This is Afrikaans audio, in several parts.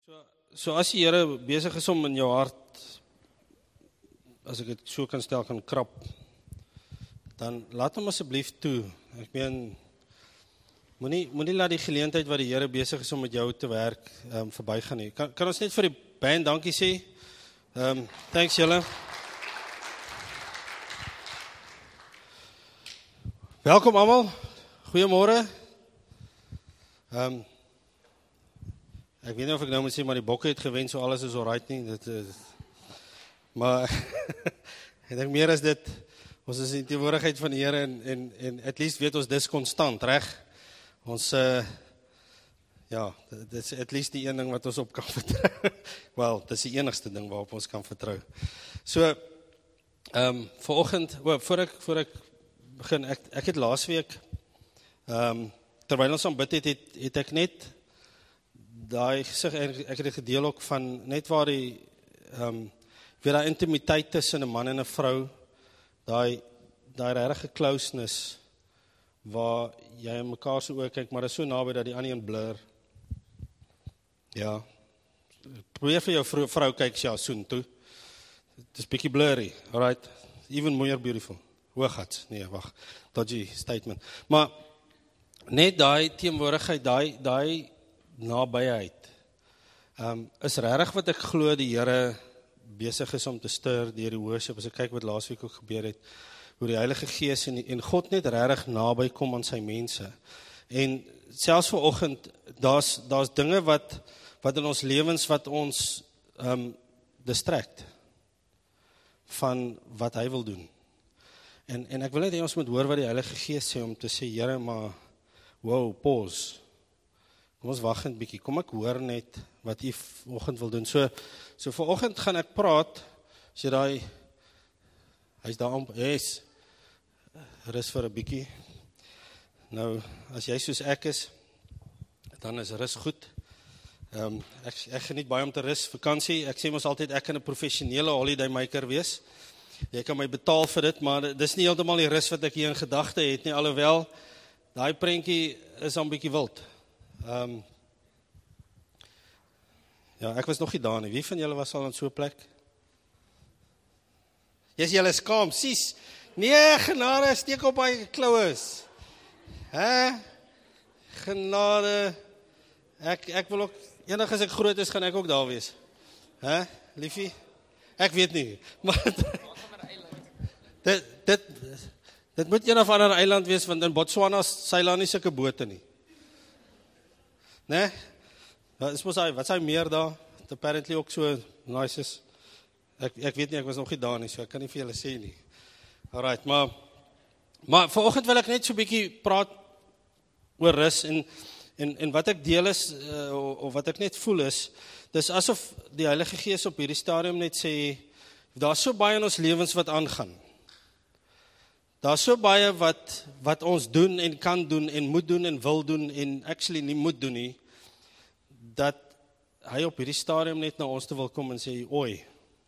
So as die Here besig is om in jou hart, as ek dit so kan stel, kan krap, dan laat hom asseblief toe. Ek meen, moenie laat die geleentheid wat die Here besig is om met jou te werk, verbygaan nie. Kan ons net vir die band dankie sê? Thanks julle. Welkom almal. Goeiemôre. Ek weet nie of ek nou moet sê, maar die bokke het gewen, so alles is alright nie. Maar ek dink meer as dit, ons is in die teenwoordigheid van die Here en at least weet ons dis konstant, reg? Ons, ja, dit is at least die een ding wat ons op kan vertrou. Wel, dit is die enigste ding waarop ons kan vertrou. So, vanoggend, voor ek begin, ek het laasweek, terwyl ons aanbid het ek net daai gesig, ek het dit gedeel ook van net waar die weer daai intimiteit tussen 'n man en 'n vrou, daai regte closeness waar jy in mekaar se oë kyk, maar dit is so naby dat die ander een blur. Ja. Probeer vir jou vrou kyk sy soen toe. Dit is bietjie blurry, alright. Even more beautiful. Hoogat. Nee, wag. Dodgy statement. Maar net daai teenwoordigheid, daai nabyheid, is regtig wat ek glo die Here besig is om te stuur deur die worship, as ek kyk wat laasweek ook gebeur het, hoe die Heilige Gees en God net regtig naby kom aan sy mense. En selfs vanoggend, daar's dinge wat in ons lewens wat ons distract van wat hy wil doen. En ek wil net hê ons moet hoor wat die Heilige Gees sê om te sê, Here, maar wow, pause. Kom ons wag 'n bietjie. Kom ek hoor net wat u vanoggend wil doen. So vanoggend gaan ek praat, as jy hy's daar om, yes, rus vir 'n bietjie. Nou, as jy soos ek is, dan is rus goed. Ek geniet baie om te rus, vakansie. Ek sê mos altyd, ek kan 'n professionele holiday maker wees. Jy kan my betaal vir dit, maar dis nie heeltemal die rus wat ek hier in gedagte het nie, alhoewel, daai prentjie is al 'n bietjie wild. Ja, ek was nog nie daar nie. Wie van julle was al in so 'n plek? Yes, julle skaam, sies. Nee, genade, steek op my kloues. Genade. Ek wil ook, enig as ek groot is, gaan ek ook daar wees. Liefie? Ek weet nie. Maar dit moet een of ander eiland wees, want in Botswana seil daar nie sulke bote nie. Nee? Wat is hy meer daar? Het apparently ook so nice is. Ek weet nie, ek was nog nie daar nie, so ek kan nie vir julle sê nie. Alright, maar vanoggend wil ek net so 'n bietjie praat oor rus en wat ek deel is, of wat ek net voel is, dis asof die Heilige Gees op hierdie stadium net sê, daar's so baie in ons lewens wat aangaan. Daar's so baie wat ons doen en kan doen en moet doen en wil doen en actually nie moet doen nie, dat hy op hierdie stadium net na ons te wil kom en sê, oi,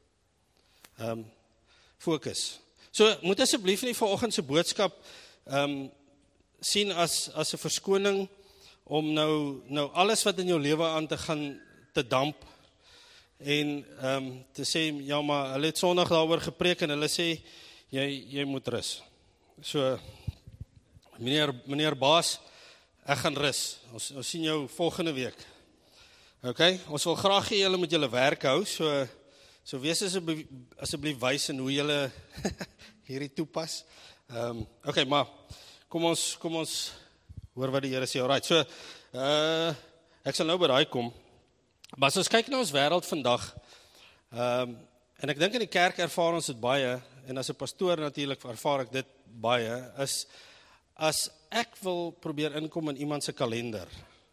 fokus. So, moet asseblief nie vanoggend se boodskap sien as 'n verskoning om nou alles wat in jou lewe aan te gaan te damp en te sê, ja, maar hulle het Sondag daaroor gepreek en hulle sê, jy moet rus. So, meneer Baas, ek gaan rus. Ons sien jou volgende week. Okay, ons wil graag hê julle moet julle werk hou, so wees asseblief wys in hoe julle hierdie toepas. Okay, maar kom ons hoor wat die Here sê. Alright, so ek sal nou by daai kom. Maar as ons kyk na ons wêreld vandag, en ek dink in die kerk ervaar ons dit baie, en as 'n pastoor natuurlik ervaar ek dit baie, is as ek wil probeer inkom in iemand se kalender,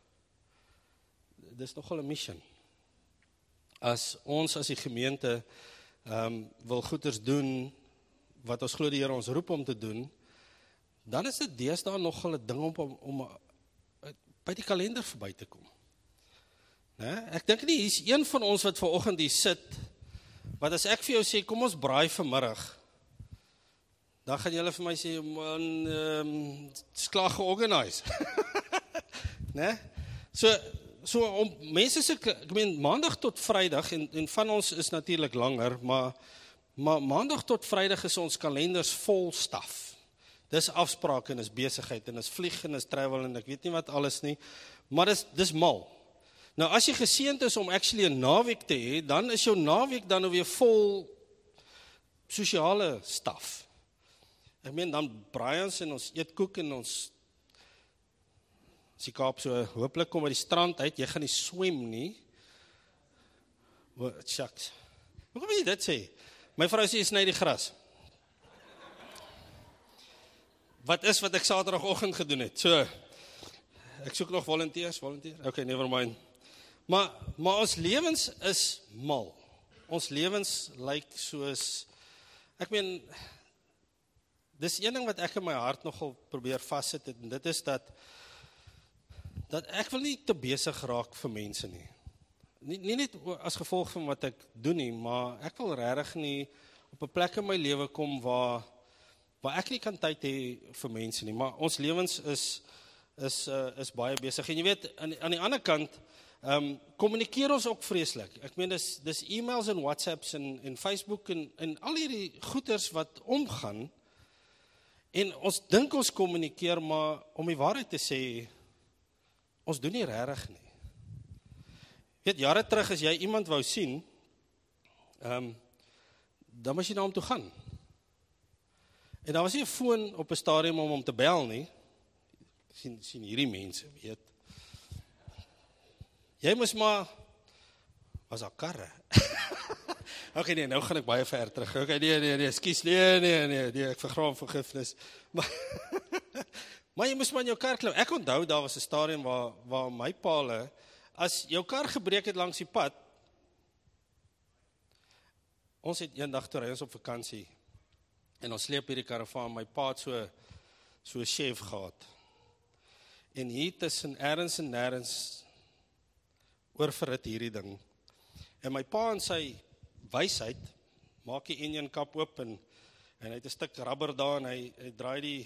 dis nogal 'n mission. As ons as die gemeente wil goeders doen wat ons glo die Here ons roep om te doen, dan is dit deesdae nogal 'n ding om by die kalender verby te kom. Ek dink nie, hier's een van ons wat vanoggend hier sit, wat as ek vir jou sê, kom ons braai vanmiddag, dan gaan julle vir my sê, man, is klaar georganiseer. So so om mense se ek meen maandag tot Vrydag en van ons is natuurlik langer, maar maandag tot Vrydag is ons kalenders vol staf. Dis afsprake en is besigheid en is vlieg en is travel en ek weet nie wat alles nie, maar dis mal. Nou as jy geseënd is om actually 'n naweek te hê, dan is jou naweek dan nou weer vol sosiale staf. Ek meen dan braai ons en ons eet koek en ons as die Kaap so hopelik kom by die strand uit, jy gaan nie swem nie. Shucks. Hoe kom jy dit sê? My vrou sê, sny die gras. Wat ek Saterdagoggend gedoen het? So, ek soek nog volunteers. Okay, never mind. Maar ons lewens is mal. Ons lewens lyk soos, ek meen, dis een ding wat ek in my hart nogal probeer vassit het, en dit is dat ek wil nie te besig raak vir mense nie. Nie net as gevolg van wat ek doen nie, maar ek wil regtig nie op 'n plek in my lewe kom waar ek nie kan tyd hê vir mense nie, maar ons lewens is baie besig. En jy weet, aan die ander kant, kommunikeer ons ook vreeslik. Ek meen, dis e-mails en WhatsApps en Facebook en al hierdie goeders wat omgaan, en ons dink ons kommunikeer, maar om die waarheid te sê, ons doen nie regtig nie. Weet, jare terug as jy iemand wou sien, dan moes jy na hom toe gaan. En daar was nie 'n foon op 'n stadium om hom te bel nie. Sien hierdie mense, weet. Jy moes maar, was daar karre? Okay, nee, nou gaan ek baie ver terug. Okay, nee, ekskuus, nee, ek vergraam vergifnis. Maar jy moes maar in jou kar klim. Ek onthou, daar was 'n stadium waar my paal, as jou kar gebreek het langs die pad, ons het eendag toe ry ons op vakansie, en ons sleep hierdie karavaan, my pa het so 'n chef gehad. En hier tussen ergens en nêrens oorverhit hierdie ding. En my pa in sy wysheid maak die engine kap oop en hy het 'n stuk rubber daar en hy draai die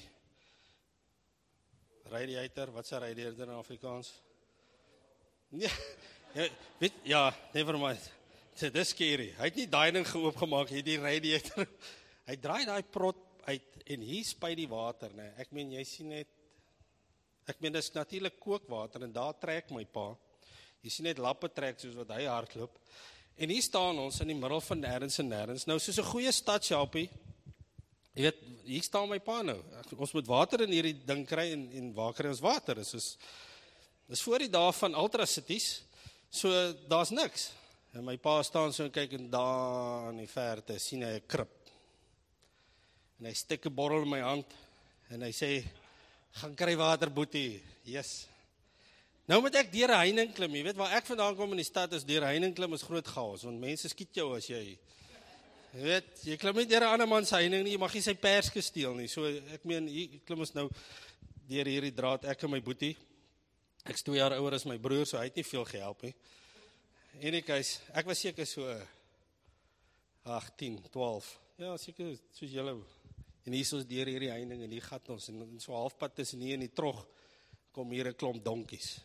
radiator, wat se radiator in Afrikaans? Nee, weet, never mind. Dis scary. Hy het nie daai ding oopgemaak, hy het die radiator. Hy draai daai prot uit en hier spuit die water, né? Ek meen jy sien net, dis natuurlik kookwater en daar trek my pa. Jy sien net lappe trek soos wat hy hardloop. En hier staan ons in die middel van nêrens en nêrens. Nou soos 'n goeie stadsjapie, jy weet, hier staan my pa nou. Ons moet water in hierdie ding kry en waar kry ons water? Dis voor die dae van ultracities, so daar's niks. En my pa staan so en kyk en daar in die verte sien hy 'n krib. En hy steek 'n bottel in my hand en hy sê, gaan kry water, boetie. Yes. Nou moet ek deur 'n heining klim. Jy weet waar ek vandaan kom in die stad is deur 'n heining klim is groot chaos, want mense skiet jou as jy weet, jy klim nie deur 'n ander man se heining nie, jy mag nie sy perske steel nie. So ek meen, hier klim ons nou deur hierdie draad, ek en my boetie. Ek's 2 jaar ouer as my broer, so hy het nie veel gehelp nie. Anyways, ek was seker so 10, 12. Ja, seker soos julle. En hier is ons deur hierdie heining en hier gat ons en so halfpad tussen hier en die trog kom hier 'n klomp donkies.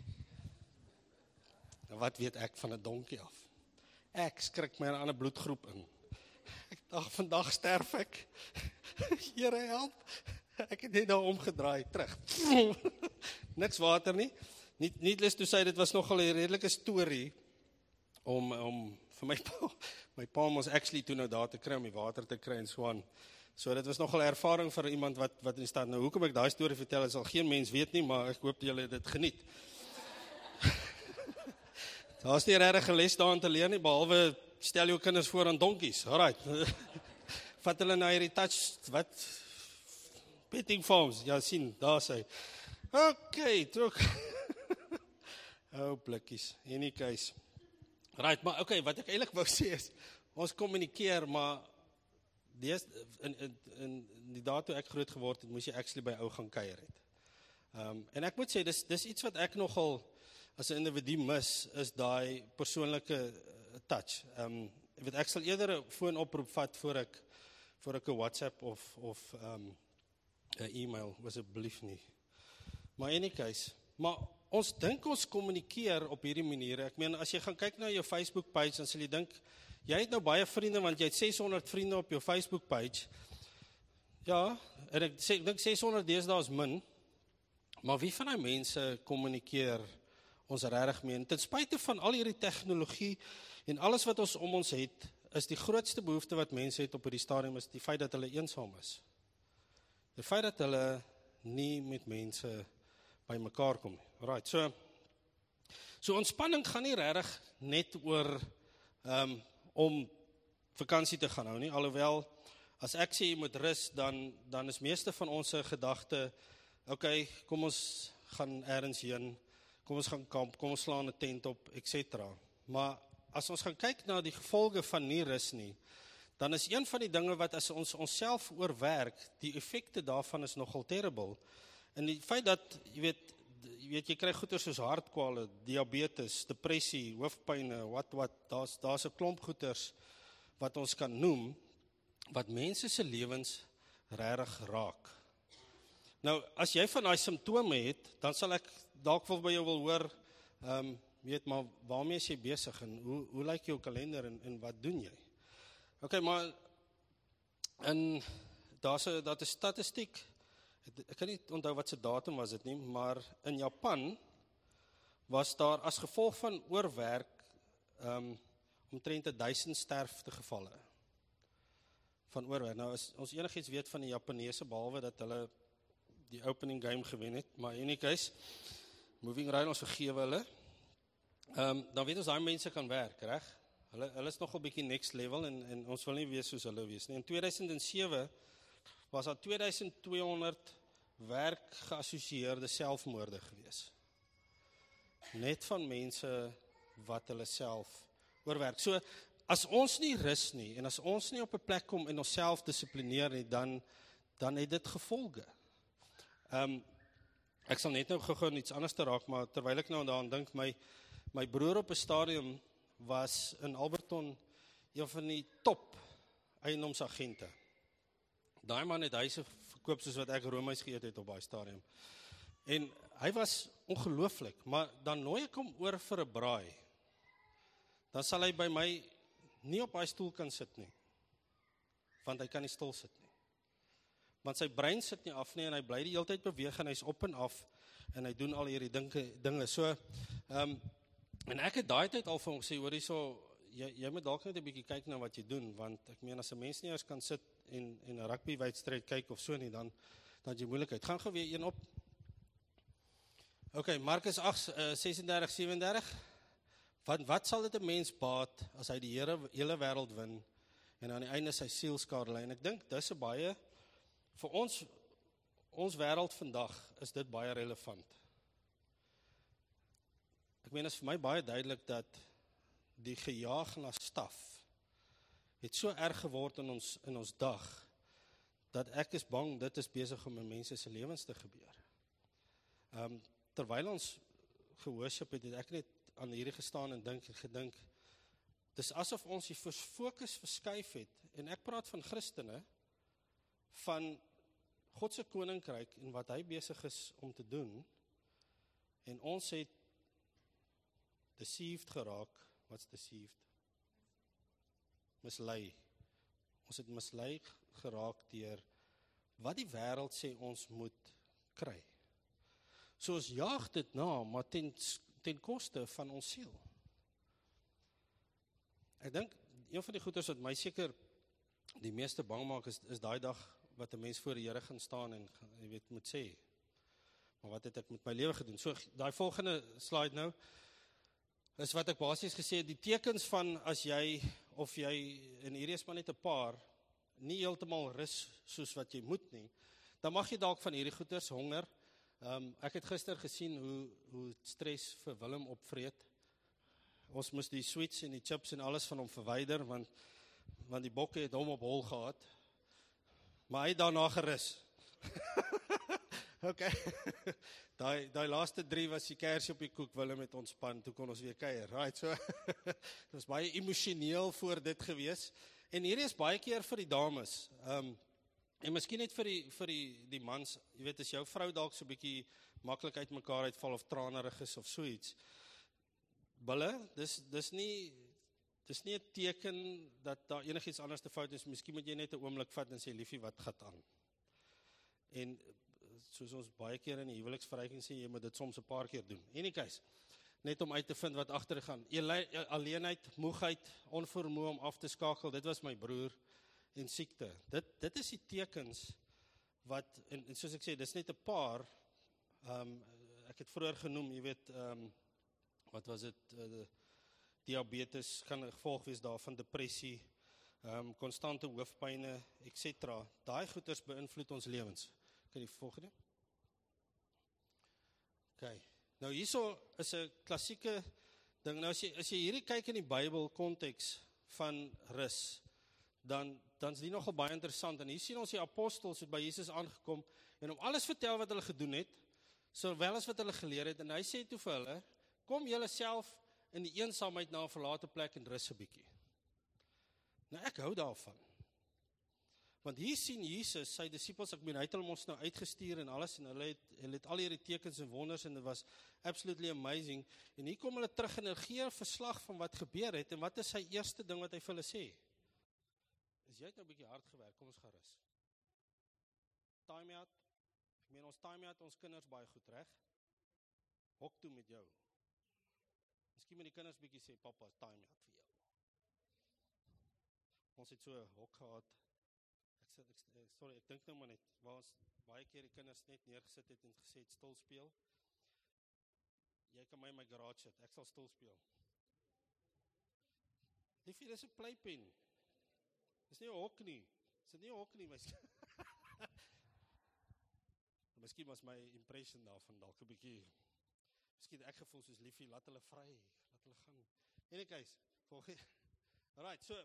En wat weet ek van 'n donkie af? Ek skrik my in 'n ander bloedgroep in. Ek dink vandag sterf ek. Here help. Ek het net daar omgedraai terug. Niks water nie. Needless to say, dit was nogal 'n redelike storie om vir my pa ons actually toe nou daar te kry om die water te kry en so aan. So dit was nogal 'n ervaring vir iemand wat in die stad. Nou hoekom ek daai storie vertel, is al geen mens weet nie, maar ek hoop julle het dit geniet. Daar's nie regtig 'n les daarin te leer nie, behalwe stel jou kinders voor aan donkies. Alright. Vat hulle na hierdie petting farms. Ja, sien, daar sê. Okay, trok. Blikkies. Any case. Right, maar okay, wat ek eintlik wou sê is, ons kommunikeer, maar in die dae toe ek groot geword het, moes jy actually by ou gaan kuier het. En ek moet sê, dis iets wat ek nogal as 'n individu mis, is daai persoonlike touch. Ek sal eerder 'n foonoproep vat voor ek 'n WhatsApp of 'n e-mail, asseblief nie. Maar in any case, maar ons dink ons kommunikeer op hierdie maniere. Ek meen, as jy gaan kyk na jou Facebook page, dan sal jy dink, jy het nou baie vriende, want jy het 600 vriende op jou Facebook page. Ja, en ek dink 600 deesdae is min, maar wie van die mense kommunikeer ons regtig mee? En ten spyte van al hierdie tegnologie en alles wat ons om ons het, is die grootste behoefte wat mense het op hierdie stadium is die feit dat hulle eensaam is. Die feit dat hulle nie met mense by mekaar kom nie. Right, so ontspanning gaan nie regtig net oor om vakansie te gaan hou nie, alhoewel as ek sê jy moet rus, dan is meeste van ons gedagte, okay, kom ons gaan ergens heen, kom ons gaan kamp, kom ons slaan 'n tent op, etc. Maar as ons gaan kyk na die gevolge van nie rus nie, dan is een van die dinge wat as ons onsself oorwerk, die effekte daarvan is nogal terrible. En die feit dat, jy kry goeters soos hartkwale, diabetes, depressie, hoofpyne, daar's 'n klomp goeters wat ons kan noem, wat mense se lewens regtig raak. Nou, as jy van daai simptome het, dan sal ek dalk wel by jou wil hoor, maar waarmee is jy besig en hoe lyk jou kalender en wat doen jy? Okay, maar daar's 'n statistiek. Ek kan nie onthou wat se datum was dit nie, maar in Japan was daar as gevolg van oorwerk omtrent 1000 sterftegevalle van oorwerk. Nou as ons enigiets weet van die Japaneese, behalwe dat hulle die opening game gewen het, maar in any case, moving right, ons vergewe hulle, dan weet ons daai mense kan werk, reg? Hulle is nogal bietjie next level en ons wil nie wees soos hulle wees nie. In 2007 was daar 2200 werkgeassosieerde selfmoorde gewees. Net van mense wat hulle self oorwerk. So, as ons nie rus nie, en as ons nie op 'n plek kom en onsself dissiplineer nie, dan het dit gevolge. Ek sal net nou gou iets anders te raak, maar terwyl ek nou daaraan dink, my broer op 'n stadium was in Alberton een van die top eiendomsagente. Daai man het huise verkoop soos wat ek roomys geëet het op daai stadium. En hy was ongelooflik, maar dan nooi ek hom oor vir 'n braai. Dan sal hy by my nie op daai stoel kan sit nie, want hy kan nie stil sit nie. Want sy brein sit nie af nie en hy bly die hele tyd beweeg en hy's op en af en hy doen al hierdie dinge. So, en ek het daai tyd al vir hom gesê, hoor hierso, jy moet dalk net 'n bietjie kyk na wat jy doen, want ek meen as 'n mens nie eens kan sit en 'n rugbywedstryd kyk of so nie, dan het jy moeilikheid. Gaan gou weer een op. Okay, Markus 8:36-37. Wat sal dit 'n mens baat as hy die hele wêreld wen en aan die einde sy siel skade? En ek dink dis 'n baie vir ons wêreld vandag is dit baie relevant. Ek meen, is vir my baie duidelik dat die gejaag na staf het so erg geword in ons dag, dat ek is bang dit is besig om in mense se lewens te gebeur. Terwyl ons gehoorship het ek net aan hierdie gestaan en gedink, dis asof ons die fokus verskuif het, en ek praat van Christene, van God se koninkryk en wat hy besig is om te doen, en ons het deceived geraak. Wat's deceived? Mislei. Ons het mislei geraak deur wat die wêreld sê ons moet kry. So ons jaag dit na, maar ten koste van ons siel. Ek dink, een van die goeders wat my seker die meeste bang maak is daai dag wat 'n mens voor die Here gaan staan en jy weet moet sê, maar wat het ek met my lewe gedoen? So daai volgende slide nou is wat ek basies gesê het, die tekens van as jy of jy, en hierdie is maar net 'n paar, nie heeltemal rus soos wat jy moet nie, dan mag jy dalk van hierdie goeders honger. Ek het gister gesien hoe stres vir Willem opvreet. Ons moes die sweets en die chips en alles van hom verwyder, want die bokke het hom op hol gehad. Maar hy het daarna gerus. Okay. Daai laaste 3 was die kersie op die koek, Willem het ontspan, toe kon ons weer kuier. Right, so dit was baie emosioneel voor dit gewees. En hierdie is baie keer vir die dames. En miskien net vir die mans, jy weet, as jou vrou dalk so 'n bietjie maklik uit mekaar uitval of tranerig is of so iets. Bulle, dis nie 'n teken dat daar enigiets anders te fout is. Miskien moet jy net 'n oomblik vat en sê, liefie, wat gaan aan? En soos ons baie keer in die huweliksverhouding sê, jy moet dit soms 'n paar keer doen. Anyways, net om uit te vind wat agter gaan. Alleenheid, moegheid, onvermoë om af te skakel, dit was my broer, en siekte. Dit is die tekens wat, en soos ek sê, dis net 'n paar, ek het vroeër genoem, jy weet, wat was dit, diabetes kan 'n gevolg wees daarvan, depressie, konstante hoofpyne, etc. Daai goeters beïnvloed ons lewens. Kan jy volgende? OK. Nou hierso is 'n klassieke ding. Nou as jy hierdie kyk in die Bybel konteks van rus, dan is die nogal baie interessant. En hier sien ons die apostels het by Jesus aangekom en om alles vertel wat hulle gedoen het, sowel as wat hulle geleer het. En hy sê toe vir hulle, kom julle self in die eensaamheid na 'n verlate plek en rus 'n bietjie. Nou ek hou daarvan. Want hier sien Jesus, sy disippels, ek meen, hy het hulle ons nou uitgestuur en alles, en hulle het al hierdie tekens en wonders, en dit was absolutely amazing, en hier kom hulle terug en hulle gee 'n verslag van wat gebeur het, en wat is sy eerste ding wat hy vir hulle sê? Jy het nou 'n bietjie hard gewerk, kom ons gaan rus. Time out, ek meen, ons time out ons kinders baie goed, reg? Hok toe met jou. Miskien moet die kinders bietjie sê, papa, time out vir jou. Ons het so 'n hok gehad. Ek dink nou maar net, waar ons baie keer die kinders net neergesit het en gesê het, stil speel. Jy kan my in my garage sit, ek sal stil speel. Liefie, dis 'n playpen. Dis nie 'n hok nie. Dis nie 'n hok nie, Miskien was my impression daarvan dalk 'n bietjie. Miskien ek gevoel soos liefie, laat hulle vry, laat hulle gaan. Anyways, volgende. Alright, so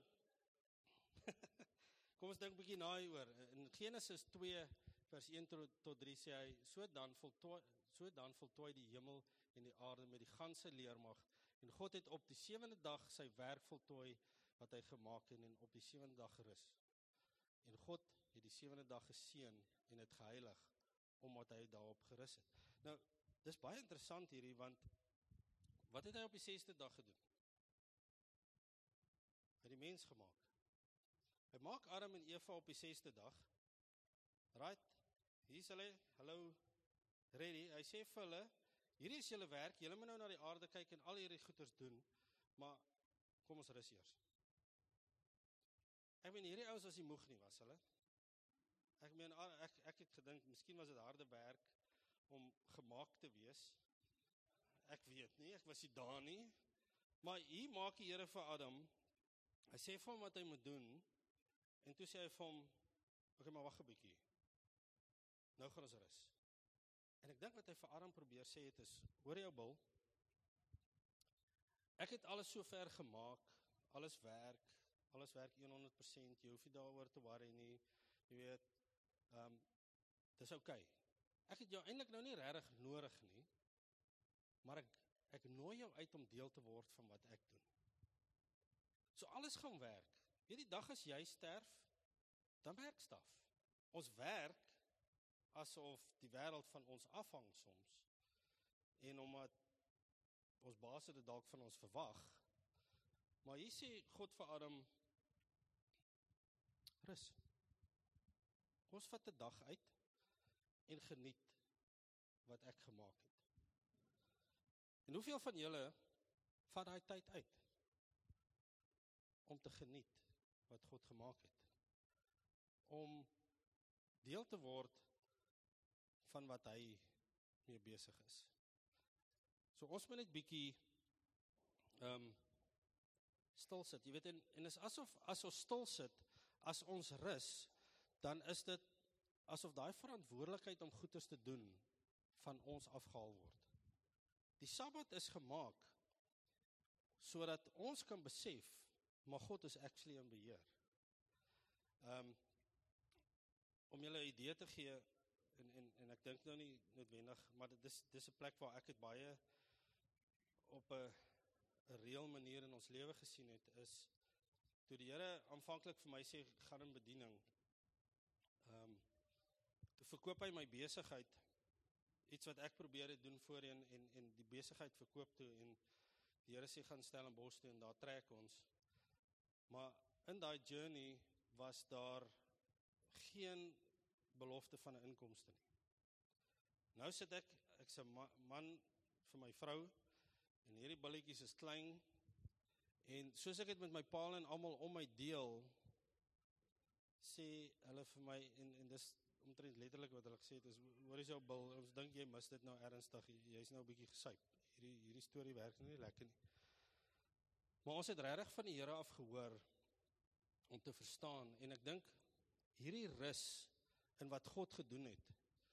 kom ons dink 'n bietjie na hieroor. In Genesis 2 vers 1 tot 3 sê hy, so dan voltooi die hemel en die aarde met die ganse leermag, en God het op die 7de dag sy werk voltooi wat hy gemaak het, en op die 7de dag gerus. En God het die 7de dag geseën en het geheilig, omdat hy daarop gerus het. Nou, dis baie interessant hierdie, want wat het hy op die 6de dag gedoen? Hy het die mens gemaak. Hy maak Adam en Eva op die 6de dag. Right, hier is hulle, hallo, ready. Hy sê vir hulle, hierdie is julle werk, julle moet nou na die aarde kyk en al hierdie goeders doen, maar kom ons rus eers. Ek meen, hierdie ouens was nie moeg nie, was hulle? Ek meen, ek het gedink, miskien was dit harde werk om gemaak te wees. Ek weet nie, ek was nie daar nie. Maar hier maak die Here vir Adam, hy sê vir hom wat hy moet doen, en toe sê hy vir hom, okay, maar wag 'n bietjie. Nou gaan ons rus. En ek dink wat hy vir Adam probeer sê het is, hoor jou bil, ek het alles so ver gemaak, alles werk 100%, jy hoef nie daaroor te worry nie, jy weet, dis okay. Ek het jou eintlik nou nie regtig nodig nie, maar ek nooi jou uit om deel te word van wat ek doen. So alles gaan werk. Weet die dag as jy sterf, dan werk staf. Ons werk asof die wêreld van ons afhang soms. En omdat ons baas dit dalk van ons verwag. Maar hier sê God vir Adam, rus. Ons vat 'n dag uit en geniet wat ek gemaak het. En hoeveel van julle vat daai tyd uit om te geniet wat God gemaak het? Om deel te word van wat hy mee besig is. So ons moet net bietjie stil sit. Jy weet, en is asof as ons stil sit, as ons rus, dan is dit asof daai verantwoordelikheid om goeders te doen van ons afgehaal word. Die Sabbat is gemaak sodat ons kan besef, maar God is actually in beheer. Om julle 'n idee te gee, en ek dink nou nie noodwendig, maar dis 'n plek waar ek het baie op 'n reël manier in ons lewe gesien het, is toe die Here aanvanklik vir my sê, gaan in bediening, toe verkoop hy my besigheid iets wat ek probeer het doen voorheen en die besigheid verkoop toe en die Here sê gaan Stellenbosch toe en daar trek ons. Maar in daai journey was daar geen belofte van 'n inkomste nie. Nou sit ek's 'n man vir my vrou en hierdie billetjies is klein en soos ek het met my pa en almal om my deel, sê hulle vir my en dis omtrent letterlik wat hulle gesê het is, hoor is jou bil, ons dink jy mis dit nou ernstig, jy's nou 'n bietjie gesuip. Hierdie storie werk nie lekker nie. Maar ons het regtig van die Here af gehoor om te verstaan en ek dink hierdie rus in wat God gedoen het.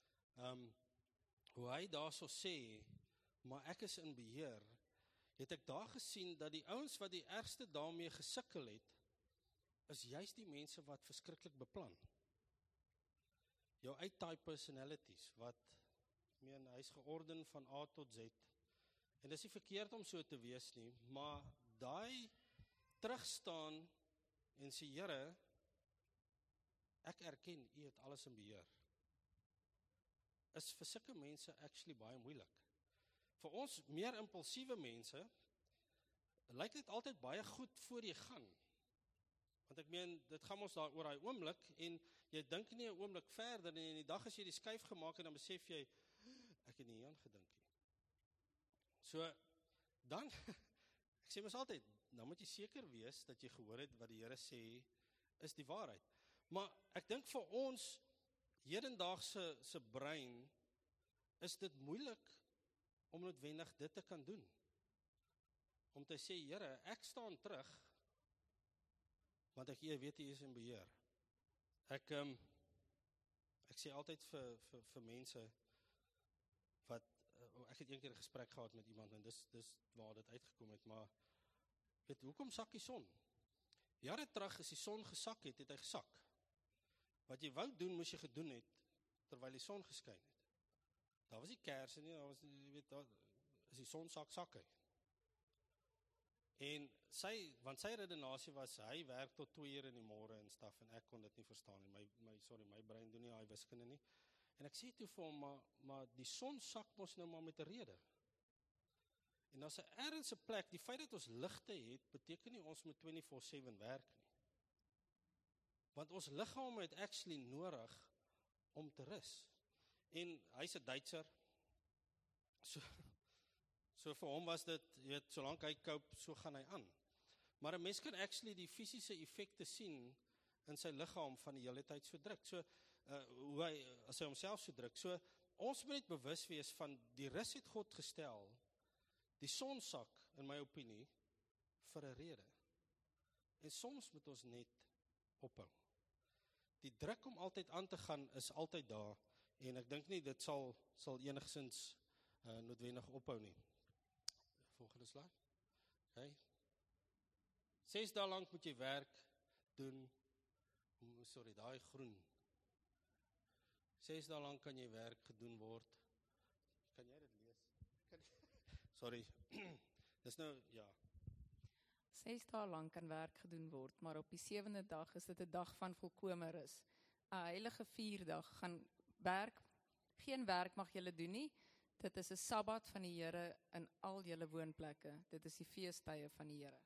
Hoe hy daarso sê, maar ek is in beheer, het ek daar gesien dat die ouens wat die ergste daarmee gesukkel het, is juist die mense wat verskriklik beplan. Jou uit-type personalities, wat, hy's georden van A tot Z, en dis nie verkeerd om so te wees nie, maar daai terugstaan en sê, Here, ek erken, U het alles in beheer, is vir sulke mense actually baie moeilik. Vir ons meer impulsiewe mense, lyk dit altyd baie goed voor jy gaan. Want ek meen, dit gaan ons daar oor daai oomblik, en jy dink nie 'n oomblik verder, en in die dag as jy die skuif gemaak en dan besef jy, ek het nie hieraan gedink nie. So, dan, ek sê mos altyd, nou moet jy seker wees, dat jy gehoor het wat die Here sê, is die waarheid. Maar ek dink vir ons, hedendaagse brein, is dit moeilik, om noodwendig dit te kan doen. Om te sê, Here, ek staan terug, want ek weet U is in beheer. Ek sê altyd vir mense, wat, ek het een keer 'n gesprek gehad met iemand, en dis waar dit uitgekom het, maar, weet, hoekom sak die son? Jare terug, as die son gesak het hy gesak. Wat jy wou doen, moes jy gedoen het, terwyl die son geskyn het. Daar was die kerse nie, daar was, jy weet, as die son sak hy. En want sy redenasie was, hy werk tot 2 uur in die môre en staf, en ek kon dit nie verstaan nie, my brein doen nie daai wiskunde nie. En ek sê toe vir hom, maar die son sak mos nou maar met 'n rede. En as 'n ergens 'n plek, die feit dat ons ligte het, beteken nie ons moet 24/7 werk nie. Want ons liggaam het actually nodig om te rus. En hy's 'n Duitser, so vir hom was dit, jy weet, solank hy cope, so gaan hy aan. Maar 'n mens kan actually die fisiese effekte sien in sy liggaam van die hele tyd so druk. So, hoe hy, as hy homself so druk. So, ons moet net bewus wees van die rus het God gestel, die son sak, in my opinie, vir 'n rede. En soms moet ons net ophou. Die druk om altyd aan te gaan is altyd daar, en ek dink nie dit sal enigsins noodwendig ophou nie. Volgende slide. Okay. 6 dae lank moet jy werk doen, daai groen. 6 dae lank kan jy werk gedoen word. Kan jy dit lees? Sorry, dis nou, ja. 6 dae lank kan werk gedoen word, maar op die 7de dag is dit 'n dag van volkome rus. 'n heilige 4-dag gaan geen werk mag julle doen nie. Dit is 'n Sabbat van die Here in al julle woonplekke. Dit is die feestydde van die Here.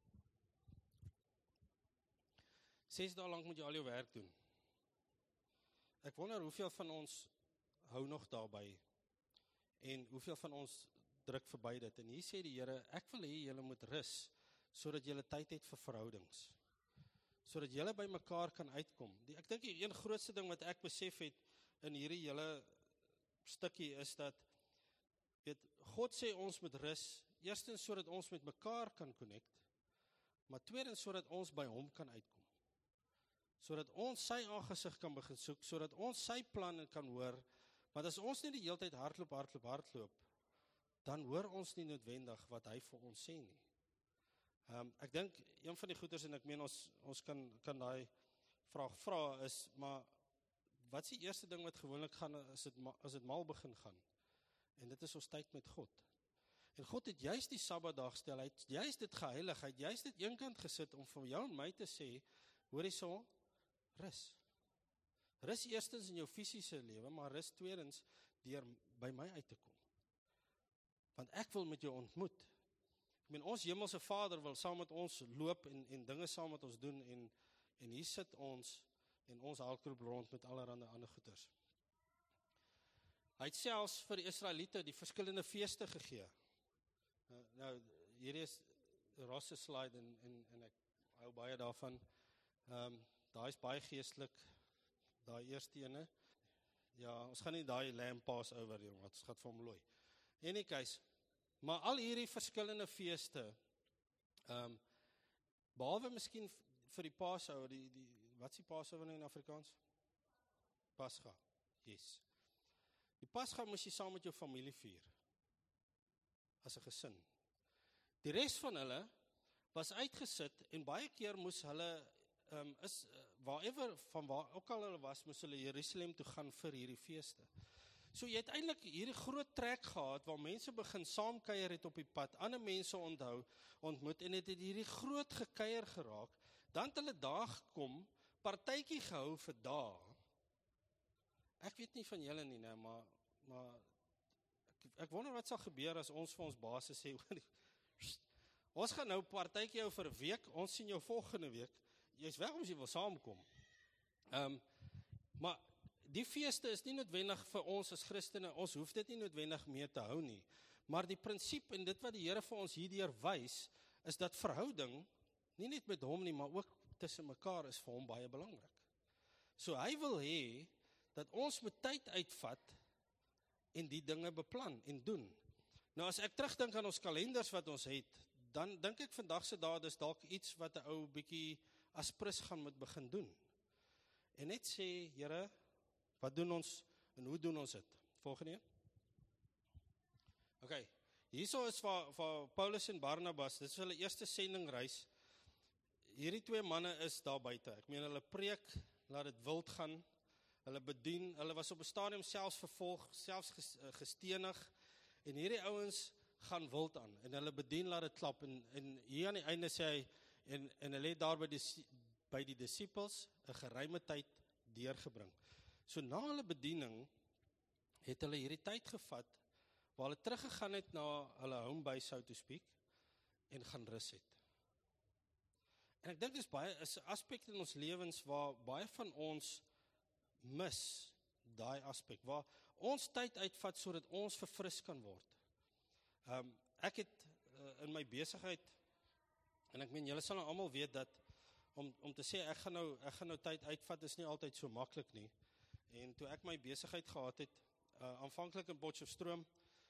6 dae lank moet jy al jou werk doen. Ek wonder hoeveel van ons hou nog daarby, en hoeveel van ons druk verby dit. En hier sê die Here, ek wil hê julle moet rus, sodat julle tyd het vir verhoudings. Sodat julle by mekaar kan uitkom. Ek dink die een grootste ding wat ek besef het in hierdie hele stukkie is dat, weet, God sê ons moet rus, eerstens sodat ons met mekaar kan connect, maar tweedens sodat ons by hom kan uitkom. Sodat ons sy aangesig kan begin soek, sodat ons sy planne kan hoor, want as ons nie die hele tyd hardloop, dan hoor ons nie noodwendig wat hy vir ons sê nie. Ek dink, een van die goeders, en ek meen ons kan daai vraag vra, is, maar wat is die eerste ding wat gewoonlik gaan, as dit mal begin gaan? En dit is ons tyd met God. En God het juist die Sabbatdag gestel, hy het juist dit geheilig, hy het juist dit eenkant gesit, om vir jou en my te sê, hoor jy so, rus. Rus eerstens in jou fisiese lewe, maar rus tweedens, deur by my uit te kom. Want ek wil met jou ontmoet. Ek meen, ons hemelse Vader wil saam met ons loop en dinge saam met ons doen en hier sit ons en ons haalgroep rond met allerhande ander goeders. Hy het selfs vir die Israeliete die verskillende feeste gegee. Nou, hierdie is Ross se slide en ek hou baie daarvan. Daai is baie geestelik, daai eerste ene. Ja, ons gaan nie daai lamb Passover doen, wat ons gaan vir hom looi. In any case, maar al hierdie verskillende feeste, behalwe miskien vir die Passover, wat is die Passover in Afrikaans? Pascha, yes. Die Pascha moes jy saam met jou familie vier, as 'n gesin. Die res van hulle was uitgesit en baie keer moes hulle, van waar ook al hulle was, moes hulle Jerusalem toe gaan vir hierdie feeste. So jy het eintlik hierdie groot trek gehad, waar mense begin saamkuier het op die pad, ander mense ontmoet, en het hierdie groot gekuier geraak, dan het hulle daag gekom, partytjie gehou vir dae. Ek weet nie van julle nie, nou, maar ek wonder wat sal gebeur as ons vir ons baas sê, ons gaan nou partytjie hou vir 'n week, ons sien jou volgende week, jy's welkom as jy wil saamkom. Maar die feeste is nie noodwendig vir ons as Christene, ons hoef dit nie noodwendig mee te hou nie, maar die prinsip en dit wat die Here vir ons hierdeur wys, is dat verhouding, nie net met hom nie, maar ook tussen mekaar is vir hom baie belangrik. So hy wil hê, dat ons met tyd uitvat, en die dinge beplan en doen. Nou as ek terugdink aan ons kalenders wat ons het, dan dink ek vandag se dae, dis dalk iets wat 'n ou bietjie as prins gaan moet begin doen. En net sê, Here, wat doen ons en hoe doen ons dit? Volgende een. Okay, hierso is vir Paulus en Barnabas, dit is hulle eerste sendingreis. Hierdie twee manne is daar buite. Ek meen, hulle preek, laat dit wild gaan, hulle bedien, hulle was op 'n stadium selfs vervolg, selfs gestenig, en hierdie ouens gaan wild aan, en hulle bedien, laat dit klap, en hier aan die einde sê hy, en hulle het daar by die disippels 'n geruime tyd deurgebring. So na hulle bediening, het hulle hierdie tyd gevat, waar hulle teruggegaan het na hulle home base, so to speak, en gaan rus het. En ek dink dis is 'n aspek in ons lewens, waar baie van ons mis daai aspek, waar ons tyd uitvat, sodat ons verfris kan word. Ek het in my besigheid, en ek meen, julle sal nou almal weet dat, om te sê, ek gaan nou tyd uitvat, is nie altyd so maklik nie. En toe ek my besigheid gehad het, aanvanklik in Potchefstroom,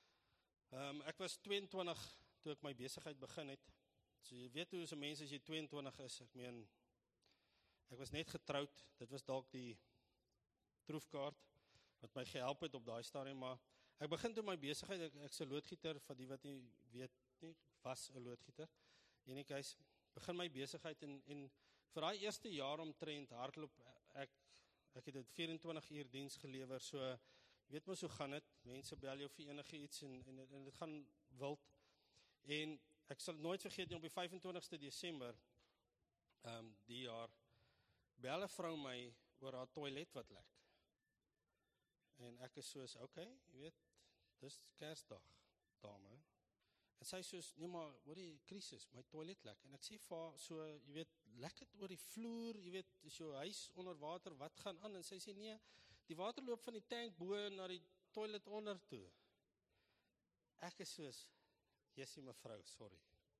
ek was 22, toe ek my besigheid begin het. So jy weet hoe is 'n mens as jy 22 is, ek meen, ek was net getroud, dit was dalk die troefkaart, wat my gehelp het op daai stadium, maar ek begin toe my besigheid, ek's 'n loodgieter, vir die wat nie weet nie, was 'n loodgieter, en ek begin my besigheid, en vir daai eerste jaar omtrent hardloop, ek het dit 24 uur diens gelewer, so, weet mos hoe gaan dit, mense bel jou vir enige iets, en dit gaan wild, en ek sal nooit vergeet nie, op die 25ste Desember, die jaar, bel 'n vrou my, oor haar toilet wat lek. En ek is soos, okay, jy weet, dis Kersdag, dame. En sy soos, nee maar, oor die krisis, my toilet lek. En ek sê vir haar, so, jy weet, lek het oor die vloer, jy weet, is jou huis onder water, wat gaan aan? En sy sê, nee, die water loop van die tank bo na die toilet onder toe. Ek is soos, jessie mevrou, sorry.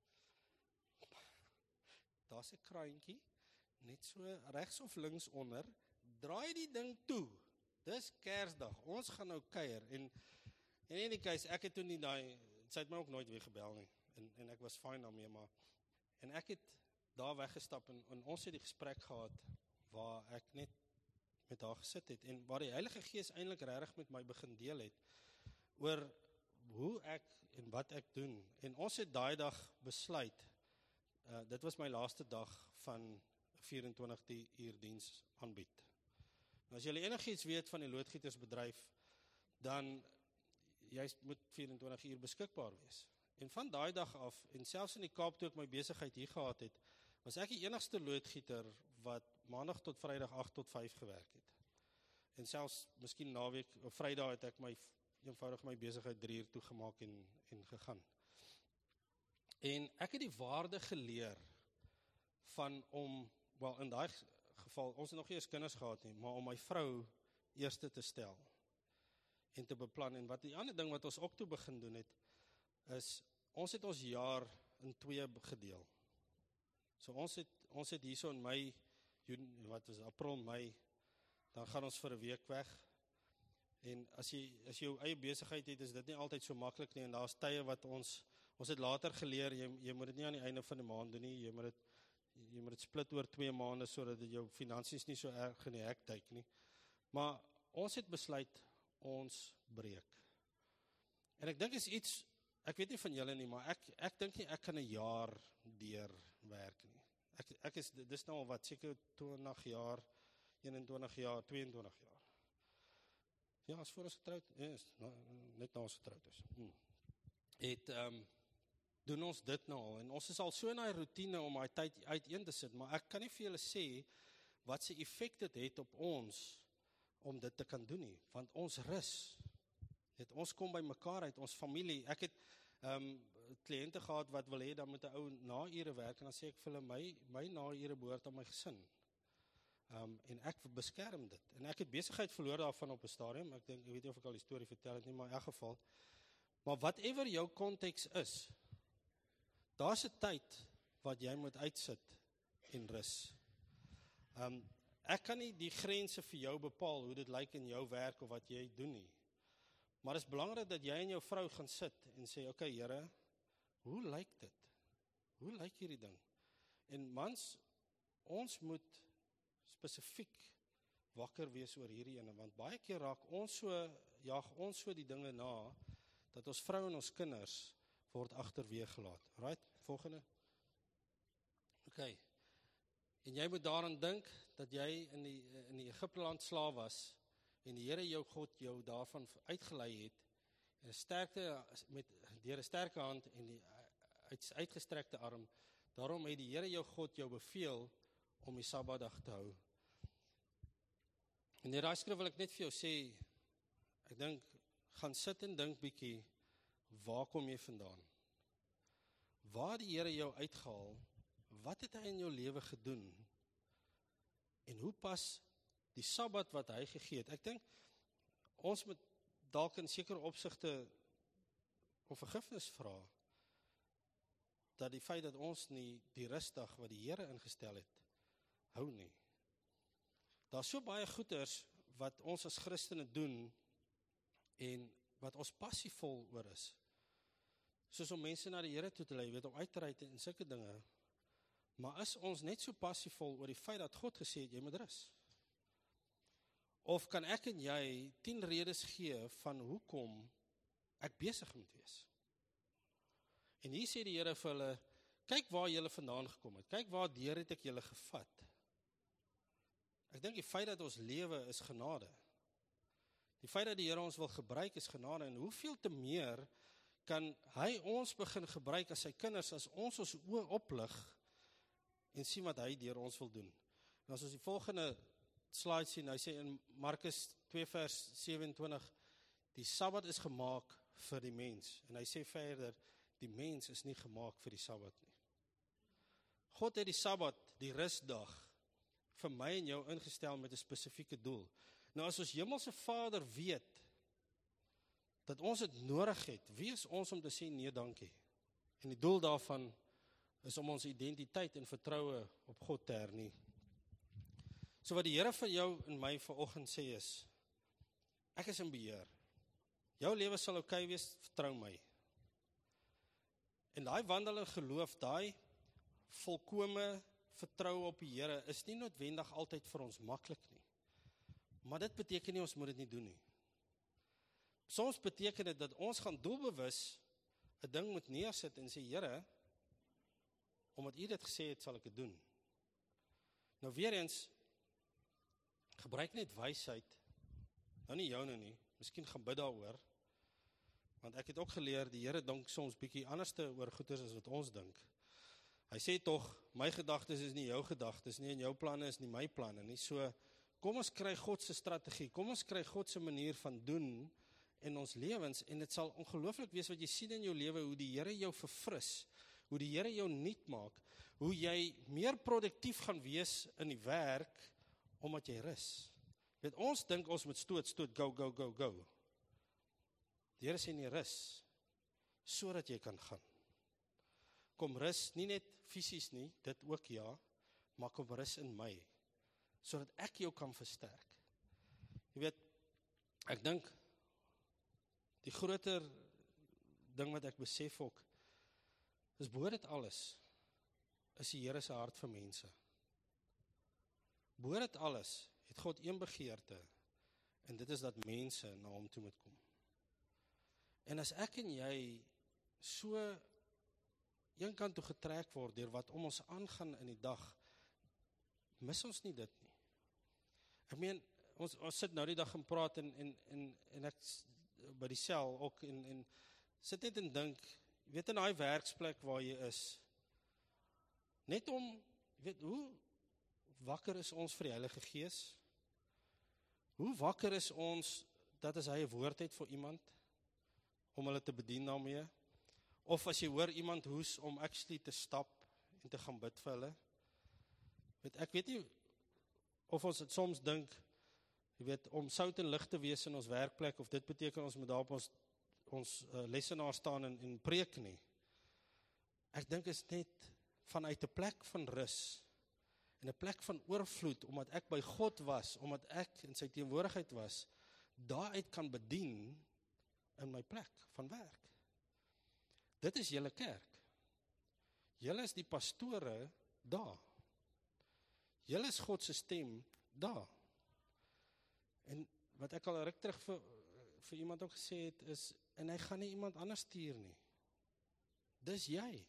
Daar's 'n kraantjie, net so regs of links onder, draai die ding toe. Dis Kersdag, ons gaan nou kuier, en in die case, ek het toe nie sy het my ook nooit weer gebel nie, en ek was fine daarmee, maar, en ek het daar weggestap, en ons het die gesprek gehad, waar ek net met haar gesit het, en waar die Heilige Gees eintlik regtig met my begin deel het, oor hoe ek, en wat ek doen, en ons het daai dag besluit, dit was my laaste dag van 24 uur diens aanbied. Nou, as julle enigiets weet van die loodgietersbedryf, dan jy moet 24 uur beskikbaar wees. En van daai dag af, en selfs in die Kaap toe ek my besigheid hier gehad het, was ek die enigste loodgieter wat maandag tot Vrydag 8 tot 5 gewerk het. En selfs, miskien naweek, of Vrydag het ek my eenvoudig my besigheid 3 uur toegemaak en gegaan. En ek het die waarde geleer van wel in daai geval, ons het nog nie eens kinders gehad nie, maar om my vrou eerste te stel en te beplan. En wat die ander ding wat ons ook toe begin doen het, is, ons het ons jaar in 2 gedeel. So ons het hierso in Mei, April, Mei, dan gaan ons vir 'n week weg. En as jy jou eie besigheid het, is dit nie altyd so maklik nie, en daar's tye wat ons het later geleer, jy moet dit nie aan die einde van die maand doen nie, jy moet dit split oor 2 maande, sodat dit jou finansies nie so erg in die hek duik nie. Maar ons het besluit, ons breek. En ek dink is iets, ek weet nie van julle nie, maar ek dink nie ek kan 'n jaar deur werk nie. Dis nou al wat, seker 20 jaar, 21 jaar, 22 jaar. Ja, as voor ons getrouwd, net na ons getrouwd is. Doen ons dit nou al, en ons is al so in die routine om die tyd uiteen te sit, maar ek kan nie vir julle sê, wat se effek dit het op ons, om dit te kan doen nie, want ons rus, ons kom by mekaar uit, ons familie, ek het kliënte gehad wat wil hê, dan moet 'n ou na-ure werk, en dan sê ek vir hulle, my na-ure behoort aan my gesin, en ek beskerm dit, en ek het besigheid verloor daarvan op 'n stadium, ek weet nie of ek al die storie vertel het nie, maar in elk geval, maar whatever jou konteks is, daar's 'n tyd wat jy moet uitsit en rus. Ek kan nie die grense vir jou bepaal, hoe dit lyk in jou werk of wat jy doen nie. Maar het is belangrik dat jy en jou vrou gaan sit en sê, okay, Here, hoe lyk dit? Hoe lyk hierdie ding? En mans, ons moet spesifiek wakker wees oor hierdie ene, want baie keer jaag ons so die dinge na, dat ons vrou en ons kinders word agterweeg gelaat. Right, volgende. Okay. En jy moet daaraan dink, dat jy in die Egipteland slaaf was, en die Here jou God jou daarvan uitgelei het, en deur 'n sterke hand, en die uitgestrekte arm, daarom het die Here jou God jou beveel, om die Sabbatdag te hou. En in die skrif wil ek net vir jou sê, ek dink, gaan sit en dink bietjie, waar kom jy vandaan? Waar die Here jou uitgehaal, wat het hy in jou lewe gedoen? En hoe pas die Sabbat wat hy gegee het? Ek dink, ons moet dalk in sekere opsigte om vergifnis vra, dat die feit dat ons nie die rusdag wat die Here ingestel het, hou nie. Daar's so baie goeders wat ons as Christene doen, en wat ons passievol oor is. Soos om mense na die Here toe te lei, om uit te ry en sulke dinge. Maar is ons net so passievol oor die feit dat God gesê het, jy moet rus? Of kan ek en jy 10 redes gee van hoekom ek besig moet wees? En hier sê die Here vir hulle, kyk waar julle vandaan gekom het, kyk waar deur het ek julle gevat. Ek dink die feit dat ons lewe is genade. Die feit dat die Here ons wil gebruik is genade, en hoeveel te meer kan hy ons begin gebruik as sy kinders, as ons oë oplig, en sien wat hy deur ons wil doen. En as ons die volgende slide sien, hy sê in Markus 2 vers 27, die Sabbat is gemaak vir die mens. En hy sê verder, die mens is nie gemaak vir die Sabbat nie. God het die Sabbat, die rusdag, vir my en jou ingestel met 'n spesifieke doel. Nou as ons hemelse Vader weet, dat ons dit nodig het, wie is ons om te sê nee dankie? En die doel daarvan is om ons identiteit en vertroue op God te hernie. So wat die Here vir jou en my vanoggend sê is, ek is in beheer. Jou lewe sal okay wees, vertrou my. En daai wandel in geloof, daai volkome vertroue op die Here, is nie noodwendig altyd vir ons maklik nie. Maar dit beteken nie, ons moet dit nie doen nie. Soms beteken dit dat ons gaan doelbewus 'n ding moet neersit en sê, Here, omdat U dit gesê het, sal ek dit doen. Nou weer eens, gebruik net wysheid, nou nie joune nie, miskien gaan bid daaroor, want ek het ook geleer, die Here dink soms bietjie anderste oor goeders as wat ons dink. Hy sê tog, my gedagtes is nie jou gedagtes nie, en jou planne is nie my planne nie, so kom ons kry God se strategie, kom ons kry God se manier van doen, in ons lewens, en dit sal ongelooflik wees wat jy sien in jou lewe, hoe die Here jou verfris, hoe die Here jou nuut maak, hoe jy meer produktief gaan wees in die werk, omdat jy rus. Weet, ons dink ons moet stoot, go. Die Here sê nie rus, sodat jy kan gaan. Kom rus, nie net fisies nie, dit ook ja, maar kom rus in my, sodat ek jou kan versterk. Jy weet, ek dink, die groter ding wat ek besef ook, is bo dit alles, is die Here se hart vir mense. Bo dit alles, het God een begeerte, en dit is dat mense na hom toe moet kom. En as ek en jy so een kant toe getrek word, deur wat om ons aangaan in die dag, mis ons nie dit nie. Ek meen, ons sit nou die dag en praat, en ek by die sel ook, en sit net en dink, weet in die werksplek waar jy is, net om, weet, hoe wakker is ons vir die Heilige Gees? Hoe wakker is ons, dat as hy 'n woord het vir iemand, om hulle te bedien daarmee? Of as jy hoor iemand hoes, om actually te stap, en te gaan bid vir hulle? Weet, ek weet nie, of ons het soms dink, jy weet, om sout en lig te wees in ons werkplek, of dit beteken ons moet daar op ons lesenaar staan en preek nie. Ek dink is net vanuit 'n plek van rus, en 'n plek van oorvloed, omdat ek by God was, omdat ek in sy teenwoordigheid was, daaruit kan bedien in my plek van werk. Dit is julle kerk. Julle is die pastore daar. Julle is God se stem daar. En wat ek al ruk terug vir iemand ook gesê het, is, en hy gaan nie iemand anders stuur nie. Dis jy.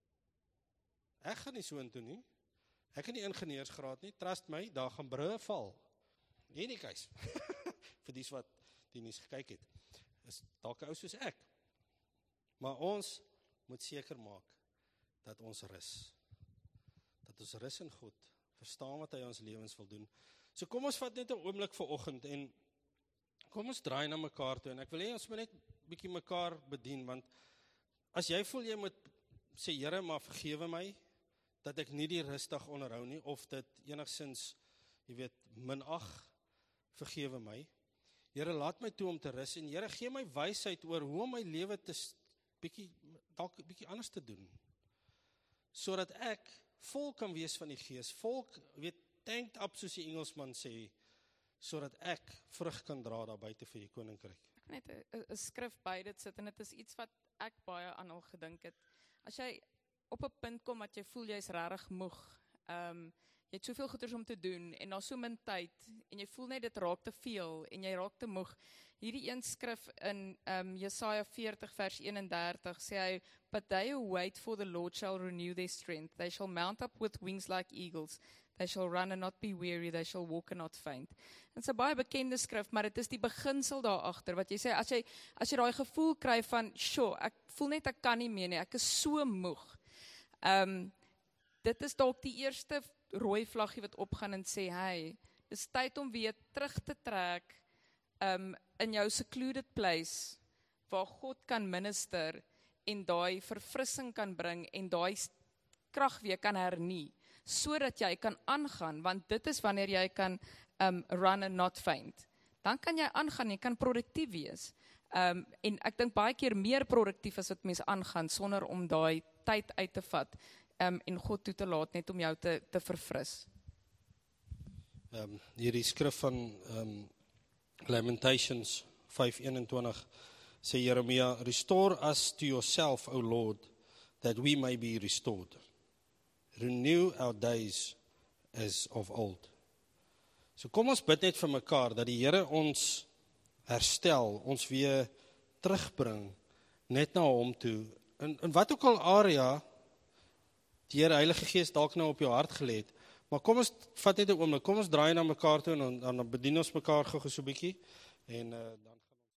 Ek gaan nie so intoe nie. Ek het nie ingenieursgraad nie, trust my, daar gaan brûe val. En nie kuis. Vir dies wat die nuus gekyk het. Is dalk 'n ou soos ek. Maar ons moet seker maak, dat ons rus. Dat ons rus in God, verstaan wat hy ons lewens wil doen. So kom ons vat net 'n oomblik vanoggend, en kom ons draai na mekaar toe, en ek wil hê ons moet net bietjie mekaar bedien, want as jy voel jy moet sê, Here, maar vergewe my, dat ek nie die rustig onderhou nie, of dit enigstens, jy weet, minag, vergewe my. Here, laat my toe om te rus, en Here, gee my wysheid oor hoe om my lewe te dalk 'n bietjie anders te doen, sodat ek vol kan wees van die Gees, weet, tanked up, soos die Engelsman sê, sodat ek vrug kan dra daar buite vir die koninkryk. Ek net 'n skrif by dit sit, en dit is iets wat ek baie aan al gedink het. As jy op 'n punt kom wat jy voel jy is regtig moeg, jy het soveel goeders om te doen, en daar so min tyd, en jy voel net dit raak te veel, en jy raak te moeg. Hierdie een skrif in Jesaja 40 vers 31 sê hy, "But they who wait for the Lord shall renew their strength. They shall mount up with wings like eagles. They shall run and not be weary. They shall walk and not faint." Dit is 'n baie bekende skrif, maar dit is die beginsel daar agter, wat jy sê, as jy daai gevoel kry van, ek voel net ek kan nie meer nie, ek is so moeg. Dit is dalk die eerste rooi vlaggie wat opgaan en sê, hey, dis tyd om weer terug te trek in jou secluded place, waar God kan minister, en daai verfrissing kan bring, en daai krag weer kan hernie, sodat jy kan aangaan, want dit is wanneer jy kan run and not faint. Dan kan jy aangaan, jy kan produktief wees. En ek dink baie keer meer produktief as wat mense aangaan, sonder om daai tyd uit te vat, en God toe te laat, net om jou te verfris. Hierdie skrif van Lamentations 5:21 sê Jeremia, "Restore us to yourself, O Lord, that we may be restored. Renew our days as of old." So kom ons bid net vir mekaar, dat die Here ons herstel, ons weer terugbring, net na hom toe, in wat ook al area, die Here Heilige Gees dalk nou op jou hart gelê het, maar kom ons vat net 'n oomblik, kom ons draai na mekaar toe, en dan bedien ons mekaar gou so 'n bietjie, en dan